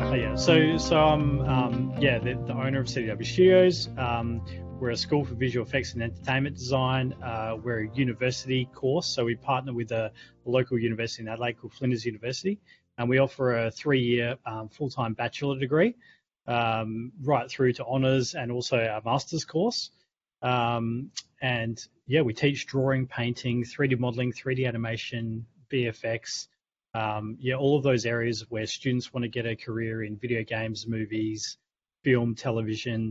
Oh, yeah. So I'm the owner of CDW Studios. We're a school for visual effects and entertainment design. We're a university course, so we partner with a local university in Adelaide called Flinders University, and we offer a 3-year full-time bachelor degree, right through to honours and also our master's course. And yeah, we teach drawing, painting, 3D modelling, 3D animation, VFX. All of those areas where students want to get a career in video games, movies, film, television,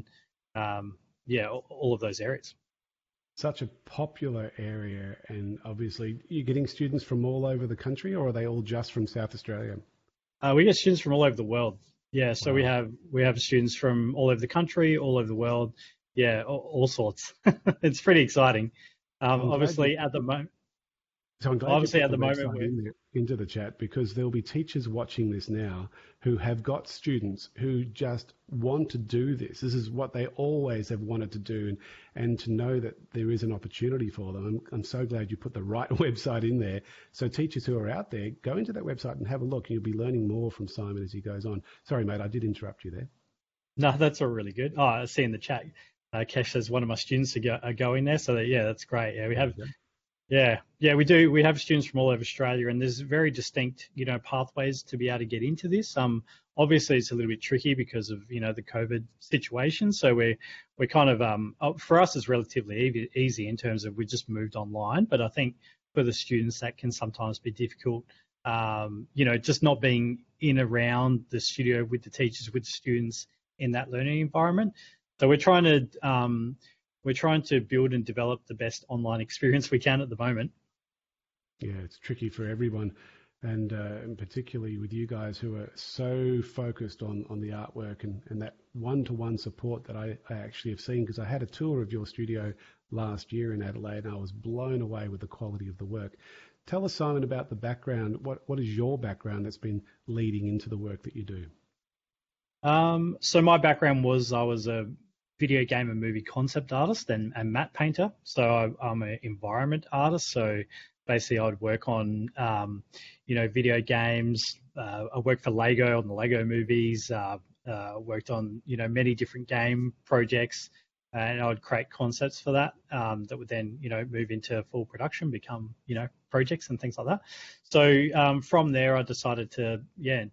all of those areas. Such a popular area, and obviously you're getting students from all over the country, or are they all just from South Australia? We get students from all over the world. Yeah, so Wow. we have students from all over the country, all over the world. Yeah, all sorts. It's pretty exciting. I'm glad you Obviously, at the moment, So I'm glad you obviously put at the the moment website we're in there, into the chat, because there'll be teachers watching this now who have got students who just want to do this. This is what they always have wanted to do, and to know that there is an opportunity for them. I'm so glad you put the right website in there. So teachers who are out there, go into that website and have a look. You'll be learning more from Simon as he goes on. Sorry, mate, I did interrupt you there. No, that's all really good. Oh, I see in the chat, Kesh says one of my students are going there. So yeah, that's great. Yeah, we There have you go. we do. We have students from all over Australia, and there's very distinct, pathways to be able to get into this. Obviously it's a little bit tricky because of, the COVID situation. So we're kind of, for us, it's relatively easy in terms of we just moved online. But I think for the students that can sometimes be difficult, just not being in around the studio with the teachers, with the students in that learning environment. So we're trying to build and develop the best online experience we can at the moment. Yeah, it's tricky for everyone, and particularly with you guys who are so focused on the artwork and that one-to-one support that I actually have seen, because I had a tour of your studio last year in Adelaide and I was blown away with the quality of the work. Tell us, Simon, about the background. What is your background that's been leading into the work that you do? So my background was I was a video game and movie concept artist and matte painter. So I'm an environment artist. So basically, I'd work on video games. I worked for Lego on the Lego movies. Worked on many different game projects, and I would create concepts for that that would then move into full production, become projects and things like that. So from there, I decided to in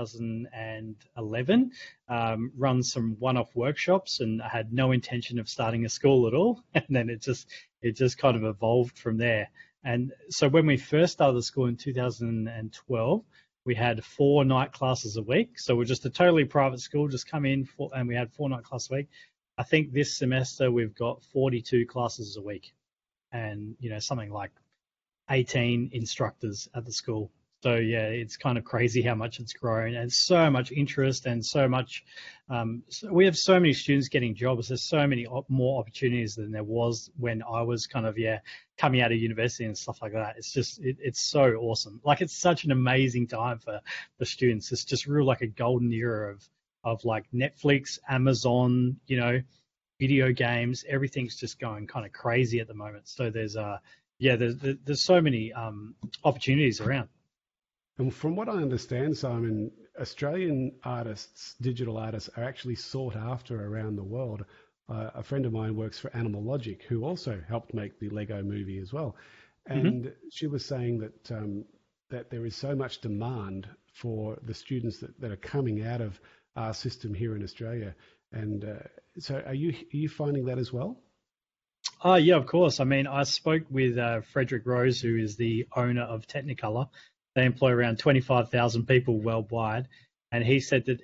2011 run some one-off workshops, and I had no intention of starting a school at all. And then it just kind of evolved from there. And so when we first started the school in 2012, we had 4 night classes a week. So we're just a totally private school, just come in and we had 4 night classes a week. I think this semester we've got 42 classes a week, and something like 18 instructors at the school. So yeah, it's kind of crazy how much it's grown, and so much interest, and so much. So we have so many students getting jobs. There's so many more opportunities than there was when I was kind of coming out of university and stuff like that. It's just it's so awesome. Like, it's such an amazing time for the students. It's just real like a golden era of like Netflix, Amazon, video games. Everything's just going kind of crazy at the moment. So there's so many opportunities around. And from what I understand, Simon, Australian artists, digital artists, are actually sought after around the world. A friend of mine works for Animal Logic, who also helped make the Lego movie as well. Hmm. And she was saying that there is so much demand for the students that are coming out of our system here in Australia. And so are you finding that as well? Oh, yeah, of course. I mean, I spoke with Frederick Rose, who is the owner of Technicolor. They employ around 25,000 people worldwide, and he said that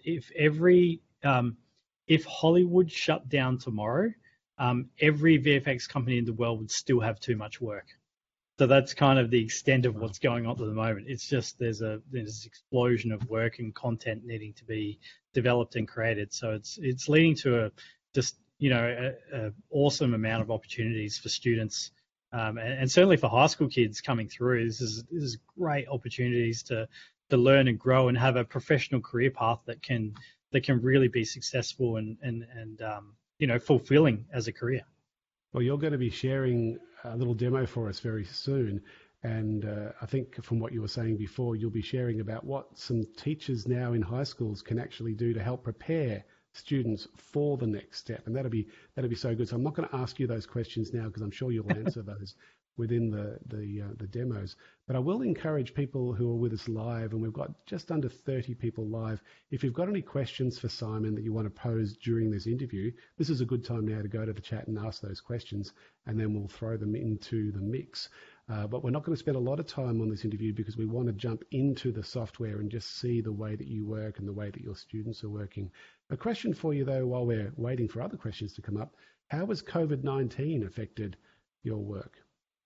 if Hollywood shut down tomorrow, every VFX company in the world would still have too much work. So that's kind of the extent of Wow. what's going on at the moment. It's just there's this explosion of work and content needing to be developed and created. So it's leading to a awesome amount of opportunities for students, and certainly for high school kids coming through. This is great opportunities to learn and grow and have a professional career path that can really be successful and fulfilling as a career. Well, you're going to be sharing a little demo for us very soon. And I think from what you were saying before, you'll be sharing about what some teachers now in high schools can actually do to help prepare students for the next step. And that'd be so good. So I'm not going to ask you those questions now because I'm sure you'll answer those within the demos. But I will encourage people who are with us live, and we've got just under 30 people live. If you've got any questions for Simon that you want to pose during this interview, this is a good time now to go to the chat and ask those questions, and then we'll throw them into the mix. But we're not going to spend a lot of time on this interview because we want to jump into the software and just see the way that you work and the way that your students are working. A question for you, though, while we're waiting for other questions to come up, how has COVID-19 affected your work?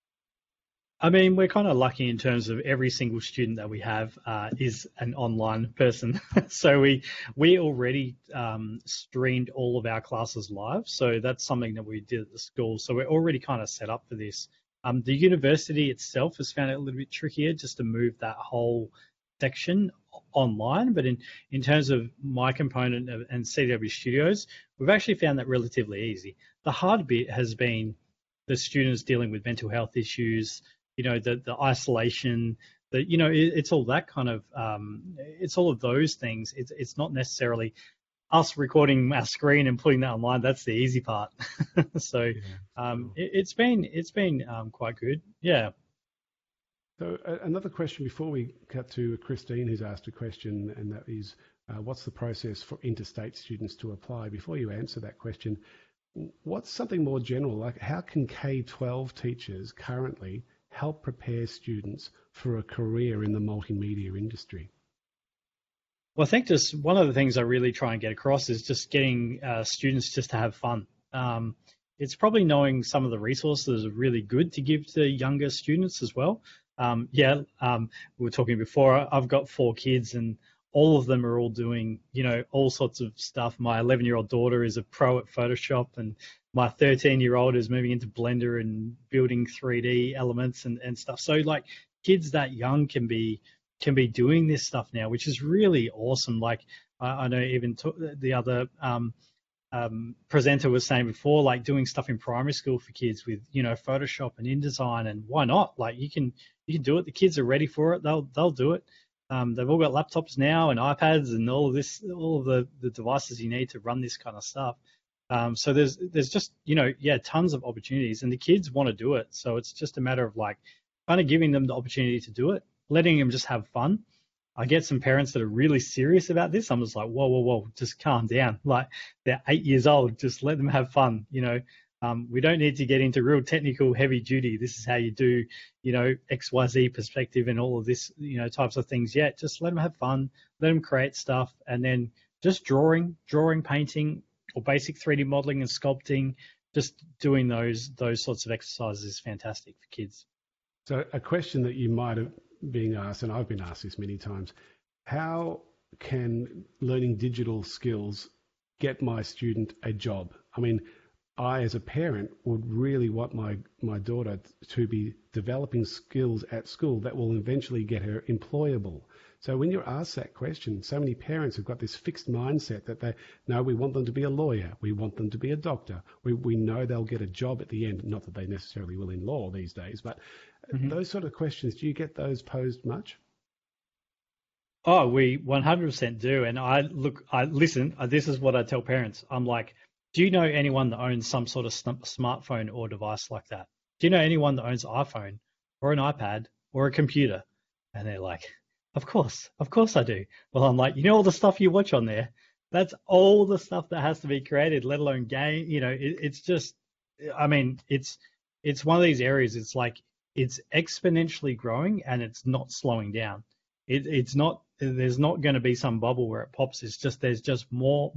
I mean, we're kind of lucky in terms of every single student that we have is an online person. So we already streamed all of our classes live. So that's something that we did at the school. So we're already kind of set up for this. The university itself has found it a little bit trickier just to move that whole section online. But in terms of my component and CW Studios, we've actually found that relatively easy. The hard bit has been the students dealing with mental health issues, the isolation, it's all that kind of, it's all of those things. It's not necessarily us recording our screen and putting that online. That's the easy part. So it's been quite good. Yeah. So another question before we cut to Christine, who's asked a question, and that is, what's the process for interstate students to apply? Before you answer that question, what's something more general, like how can K-12 teachers currently help prepare students for a career in the multimedia industry? Well, I think just one of the things I really try and get across is just getting students just to have fun. It's probably knowing some of the resources are really good to give to younger students as well. We were talking before, I've got 4 kids and all of them are all doing, all sorts of stuff. My 11-year-old daughter is a pro at Photoshop, and my 13-year-old is moving into Blender and building 3D elements and stuff. So like kids that young can be doing this stuff now, which is really awesome. Like I know even the other presenter was saying before, like doing stuff in primary school for kids with Photoshop and InDesign, and why not? Like you can do it. The kids are ready for it. They'll do it. They've all got laptops now and iPads and all of the devices you need to run this kind of stuff. So there's just tons of opportunities, and the kids want to do it. So it's just a matter of like kind of giving them the opportunity to do it, letting them just have fun. I get some parents that are really serious about this. I'm just like, whoa, just calm down. Like they're 8 years old, just let them have fun. We don't need to get into real technical heavy duty. This is how you do, XYZ perspective and all of this, types of things yet. Just let them have fun, let them create stuff, and then just drawing, painting, or basic 3D modeling and sculpting, just doing those sorts of exercises is fantastic for kids. So a question that you might have been asked, and I've been asked this many times, how can learning digital skills get my student a job? I mean, I, as a parent, would really want my daughter to be developing skills at school that will eventually get her employable. So when you're asked that question, so many parents have got this fixed mindset that we want them to be a lawyer, we want them to be a doctor, we know they'll get a job at the end. Not that they necessarily will in law these days, but those sort of questions, do you get those posed much? Oh, we 100% do. And I listen, this is what I tell parents. I'm like, do you know anyone that owns some sort of smartphone or device like that? Do you know anyone that owns an iPhone or an iPad or a computer? And they're like, of course I do. Well, I'm like, all the stuff you watch on there, that's all the stuff that has to be created, let alone game. It's just, I mean, it's one of these areas. It's like, it's exponentially growing and it's not slowing down. It's not, there's not going to be some bubble where it pops. It's just, there's just more.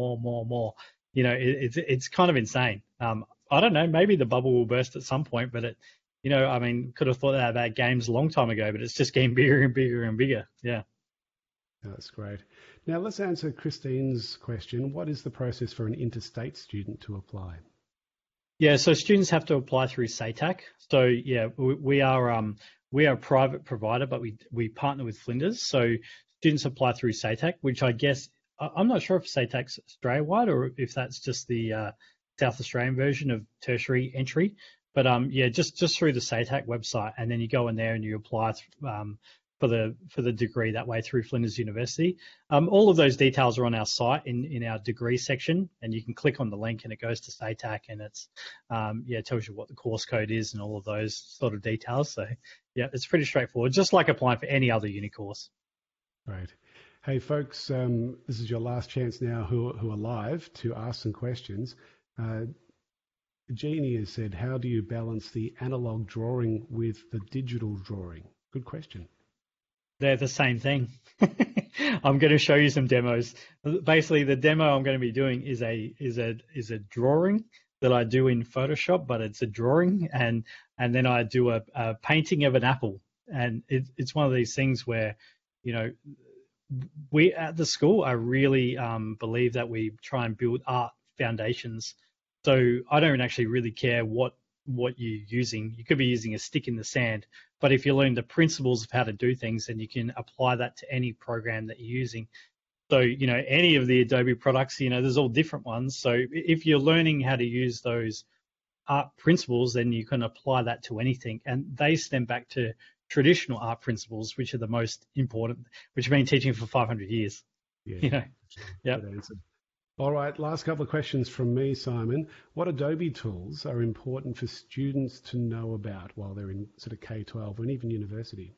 It's kind of insane. I don't know, maybe the bubble will burst at some point, but could have thought that about games a long time ago, but it's just getting bigger and bigger and bigger. Yeah. That's great. Now let's answer Christine's question. What is the process for an interstate student to apply? Yeah, so students have to apply through SATAC. So yeah, we are a private provider, but we partner with Flinders. So students apply through SATAC, which I guess, I'm not sure if SATAC's Australia-wide or if that's just the South Australian version of tertiary entry. yeah, just through the SATAC website, and then you go in there and you apply for the degree that way through Flinders University. All of those details are on our site in our degree section, and you can click on the link and it goes to SATAC, and it's it tells you what the course code is and all of those sort of details. So yeah, it's pretty straightforward, just like applying for any other uni course. Right. Hey folks, this is your last chance now who are live to ask some questions. Jeannie has said, how do you balance the analog drawing with the digital drawing? Good question. They're the same thing. I'm going to show you some demos. Basically, the demo I'm going to be doing is a drawing that I do in Photoshop, but it's a drawing, and then I do a painting of an apple. And it's one of these things where, we at the school, I really believe that we try and build art foundations. So I don't actually really care what you're using. You could be using a stick in the sand, but if you learn the principles of how to do things, then you can apply that to any program that you're using. So, any of the Adobe products, there's all different ones. So if you're learning how to use those art principles, then you can apply that to anything. And they stem back to traditional art principles, which are the most important, which have been teaching for 500 years. Yeah. Yeah. All right, last couple of questions from me, Simon. What Adobe tools are important for students to know about while they're in sort of K-12 and even university?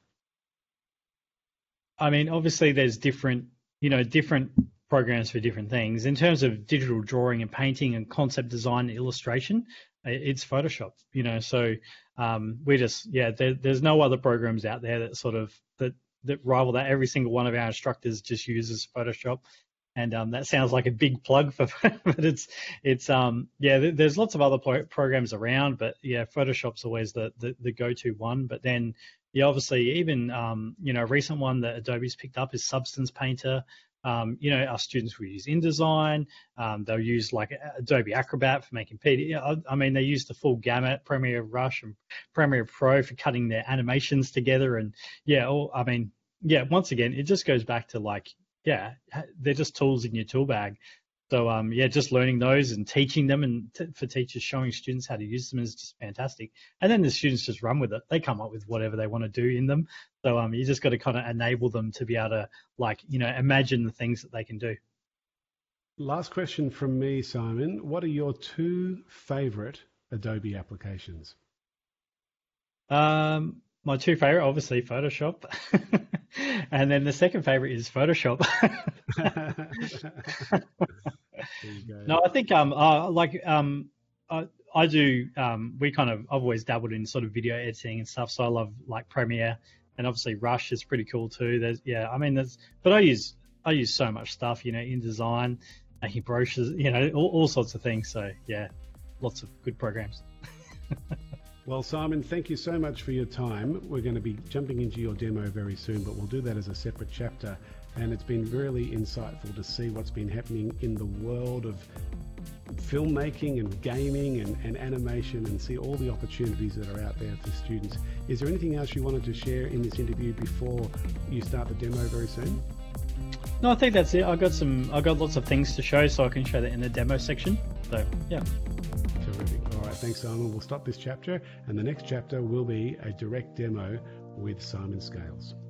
I mean, obviously there's different programs for different things. In terms of digital drawing and painting and concept design and illustration, it's Photoshop, so there's no other programs out there that sort of that rival that. Every single one of our instructors just uses Photoshop. And that sounds like a big plug but it's there's lots of other programs around, but yeah, Photoshop's always the go-to one. But then obviously even a recent one that Adobe's picked up is Substance Painter. Our students will use InDesign. They'll use like Adobe Acrobat for making PDF. I mean, they use the full gamut, Premiere Rush and Premiere Pro for cutting their animations together. And once again, it just goes back to they're just tools in your tool bag. So just learning those and teaching them, and for teachers showing students how to use them is just fantastic. And then the students just run with it. They come up with whatever they want to do in them. So you just got to kind of enable them to be able to imagine the things that they can do. Last question from me, Simon. What are your two favorite Adobe applications? My two favorite, obviously Photoshop. And then the second favorite is Photoshop. No, I think I do. I've always dabbled in sort of video editing and stuff, so I love like Premiere, and obviously Rush is pretty cool too. But I use so much stuff, InDesign, making brochures, all sorts of things. So yeah, lots of good programs. Well, Simon, thank you so much for your time. We're going to be jumping into your demo very soon, but we'll do that as a separate chapter. And it's been really insightful to see what's been happening in the world of filmmaking and gaming and animation, and see all the opportunities that are out there for students. Is there anything else you wanted to share in this interview before you start the demo very soon? No, I think that's it. I've got lots of things to show, so I can show that in the demo section. So yeah. Terrific. All right, thanks, Simon. We'll stop this chapter, and the next chapter will be a direct demo with Simon Scales.